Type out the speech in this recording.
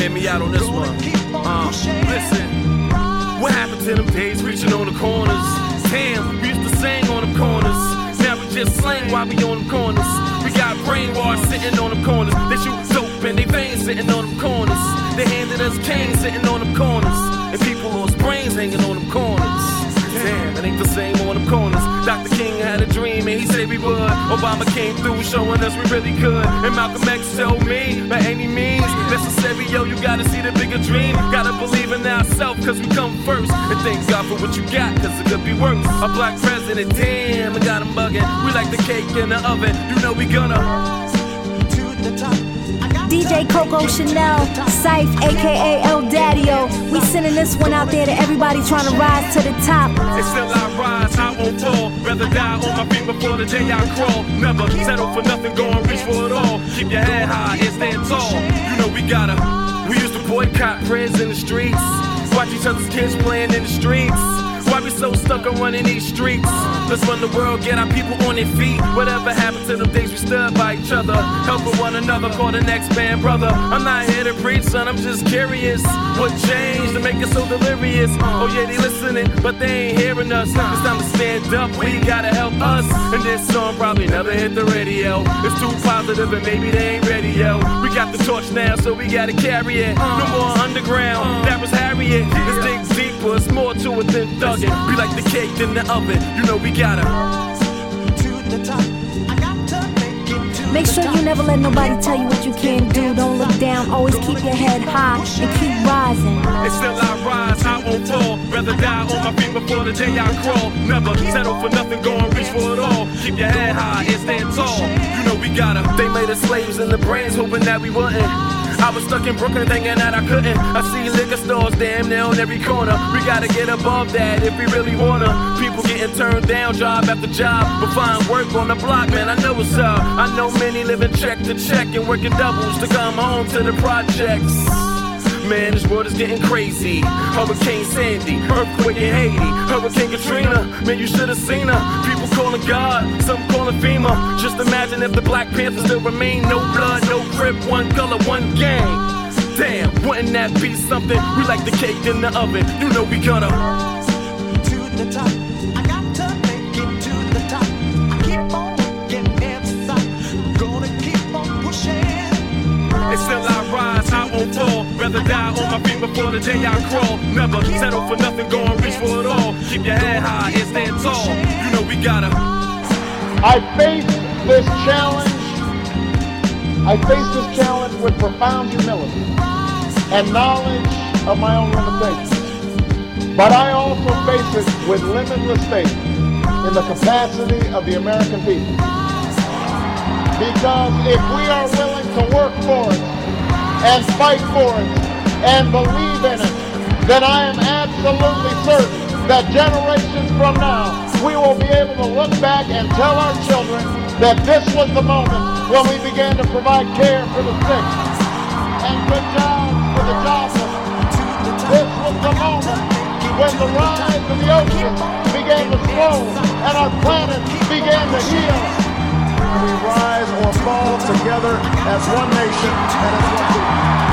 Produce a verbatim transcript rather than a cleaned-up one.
hear me out on this one. Uh, listen, what happened to them days reaching on the corners? Damn, we used to sing on them corners. Now we just slang while we on them corners. We got brainwash sitting on them corners. They shoot dope in they veins sitting on them corners. They handed us cane sitting on them corners. And people lost brains hanging on them corners. Damn, it ain't the same on them corners. Doctor King had a dream and he said we would. Obama came through showing us we really could. And Malcolm X told me, by any means necessary, yo, you gotta see the bigger dream. Gotta believe in ourselves cause we come first. And thank God for what you got cause it could be worse. A black president, damn, I got him bugging. We like the cake in the oven, you know we gonna to the top. D J Coco Chanel, Syph, aka El Daddy-O. We sending this one out there to everybody trying to rise to the top. And still I rise, I won't fall. Rather die on my feet before the day I crawl. Never settle for nothing, go and reach for it all. Keep your head high and stand tall. You know we gotta. We used to boycott prayers in the streets. Watch each other's kids playing in the streets. Why we so stuck on running these streets? Let's run the world, get our people on their feet. Whatever happened to them days we stood by each other, helping one another, call the next man brother. I'm not here to preach, son, I'm just curious. What changed to make us so delirious? Oh yeah, they listening, but they ain't hearing us. It's time to stand up, we gotta help us. And this song probably never hit the radio. It's too positive and maybe they ain't ready, yo. We got the torch now, so we gotta carry it. No more underground, that was Harriet. Let's dig deeper, it's more to it than thugging. Be like the cake in the oven, you know we gotta to the top. I got to make it to Make sure you never let nobody tell you what you can't do. Don't look down, always keep your head high and keep rising. And still I rise, I won't fall. Rather die on my feet before the day I crawl. Never settle for nothing, go and reach for it all. Keep your head high and stand tall. You know we gotta. They made us slaves in the brains, hoping that we wouldn't. I was stuck in Brooklyn thinking that I couldn't. I see liquor stores damn near on every corner. We gotta get above that if we really wanna. People getting turned down job after job, but find work on the block, man, I know what's up. I know many living check to check and working doubles to come home to the projects. Man, this world is getting crazy. Hurricane Sandy, earthquake in Haiti, Hurricane Katrina. Man, you should have seen her. People calling God, some calling FEMA. Just imagine if the Black Panthers still remain. No blood, no crib, one color, one gang. Damn, wouldn't that be something? We like the cake in the oven. You know we gonna to the top. I got to make it to the top. I keep on getting every side. Gonna keep on pushing. And still I rise, I won't fall. Rather die on my feet before the day I crawl. Never settle for nothing, go and reach for it all. Keep your head high and stand tall. You know we gotta. I face this challenge. I face this challenge with profound humility and knowledge of my own limitations. But I also face it with limitless faith in the capacity of the American people. Because if we are willing to work for it and fight for it and believe in it, then I am absolutely certain that generations from now, we will be able to look back and tell our children that this was the moment when we began to provide care for the sick and good jobs for the jobless. This was the moment when the rise of the ocean began to slow and our planet began to heal. We rise or fall together as one nation and as one people.